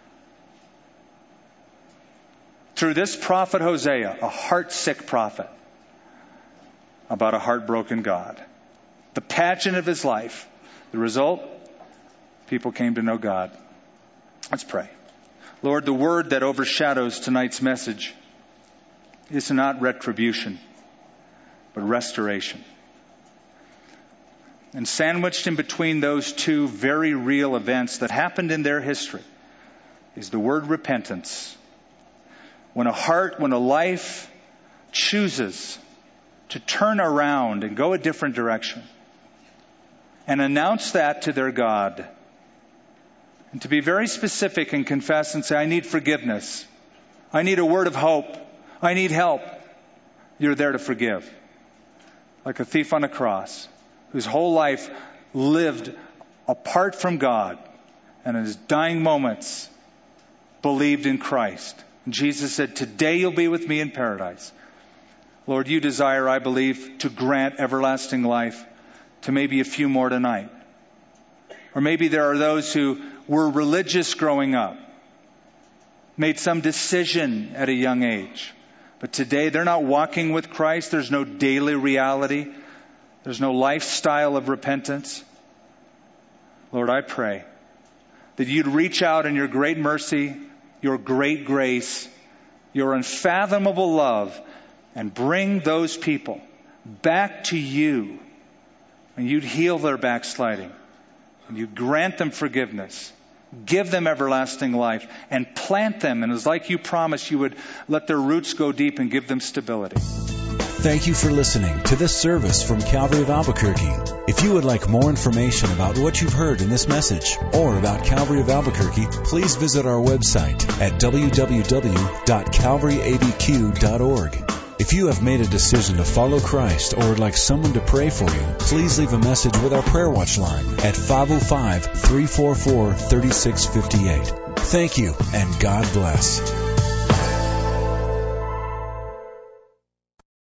through this prophet Hosea, a heart-sick prophet, about a heartbroken God. The pageant of his life. The result, people came to know God. Let's pray. Lord, the word that overshadows tonight's message is not retribution, but restoration. And sandwiched in between those two very real events that happened in their history is the word repentance. When a heart, when a life chooses to turn around and go a different direction and announce that to their God, and to be very specific and confess and say, I need forgiveness. I need a word of hope. I need help. You're there to forgive. Like a thief on a cross whose whole life lived apart from God and in his dying moments believed in Christ. And Jesus said, today you'll be with me in paradise. Lord, you desire, I believe, to grant everlasting life to maybe a few more tonight. Or maybe there are those who were religious growing up, made some decision at a young age, but today they're not walking with Christ. There's no daily reality. There's no lifestyle of repentance. Lord, I pray that you'd reach out in your great mercy, your great grace, your unfathomable love, and bring those people back to you. And you'd heal their backsliding. And you'd grant them forgiveness. Give them everlasting life. And plant them. And it's like you promised, you would let their roots go deep and give them stability. Thank you for listening to this service from Calvary of Albuquerque. If you would like more information about what you've heard in this message or about Calvary of Albuquerque, please visit our website at w w w dot calvary a b q dot org. If you have made a decision to follow Christ or would like someone to pray for you, please leave a message with our Prayer Watch line at five oh five, three four four, three six five eight. Thank you, and God bless.